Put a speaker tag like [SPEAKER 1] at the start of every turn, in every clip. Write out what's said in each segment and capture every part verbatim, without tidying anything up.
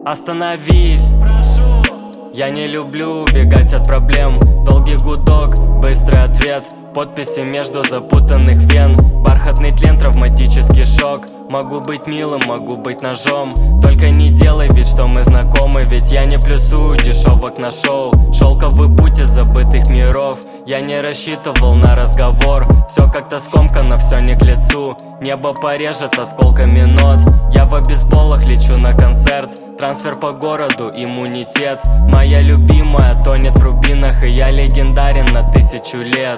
[SPEAKER 1] Остановись, прошу. Я не люблю убегать от проблем. Долгий гудок, быстрый ответ, подписи между запутанных вен. Бархатный тлен, травматический шок. Могу быть милым, могу быть ножом. Только не делай вид, что мы знакомы, ведь я не плюсую дешевок на шоу. Шелковый путь из забытых миров. Я не рассчитывал на разговор. Все как-то скомкано, все не к лицу. Небо порежет осколками нот. Я в обезболах лечу на концерт. Трансфер по городу, иммунитет. Моя любимая тонет в рубинах, и я легендарен на тысячу лет.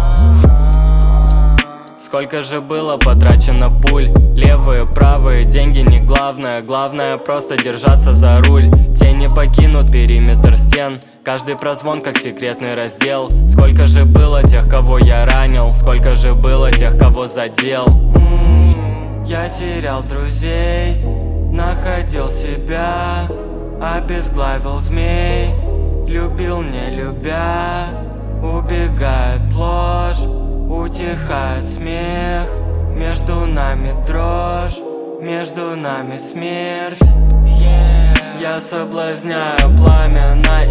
[SPEAKER 1] Сколько же было потрачено пуль. Левые, правые, деньги не главное. Главное просто держаться за руль. Тени покинут периметр стен. Каждый прозвон как секретный раздел. Сколько же было тех, кого я ранил. Сколько же было тех, кого задел. М-м-м, я терял друзей, находил себя, обезглавил змей. Любил, не любя, убегает ложь. Утихает смех, между нами дрожь, между нами смерть. yeah. Я соблазняю пламя на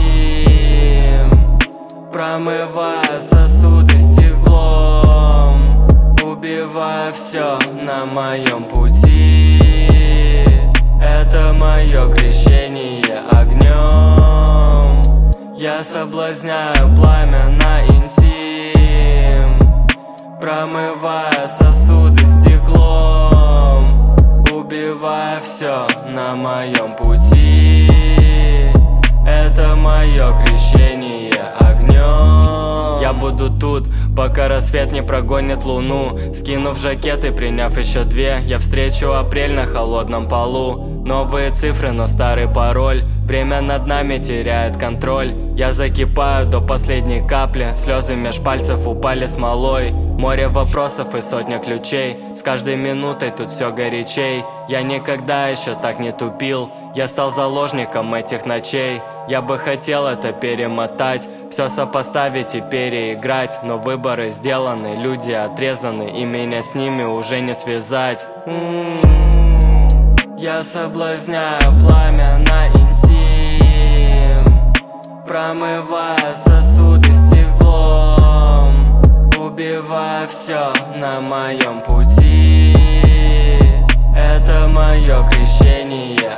[SPEAKER 1] интим, промывая сосуды стеклом, убивая все на моем пути. Это мое крещение огнем. Я соблазняю пламя на интим, промывая сосуды стеклом, убивая все на моем пути. Это мое крещение огнем. Я буду тут, пока рассвет не прогонит луну. Скинув жакет и приняв еще две, я встречу апрель на холодном полу. Новые цифры, но старый пароль. Время над нами теряет контроль. Я закипаю до последней капли. Слезы меж пальцев упали смолой. Море вопросов и сотня ключей. С каждой минутой тут все горячей. Я никогда еще так не тупил. Я стал заложником этих ночей. Я бы хотел это перемотать, все сопоставить и переиграть. Но выборы сделаны, люди отрезаны, и меня с ними уже не связать. М-м-м. Я соблазняю пламя на интим, промывая сосуды стеклом, убивая все на моем пути. Это мое крещение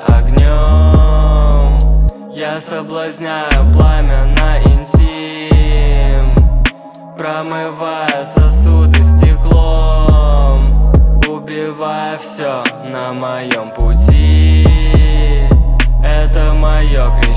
[SPEAKER 1] огнем. Я соблазняю пламя на интим, промывая сосуды стеклом, убивая все на моем пути. Это мое крещение.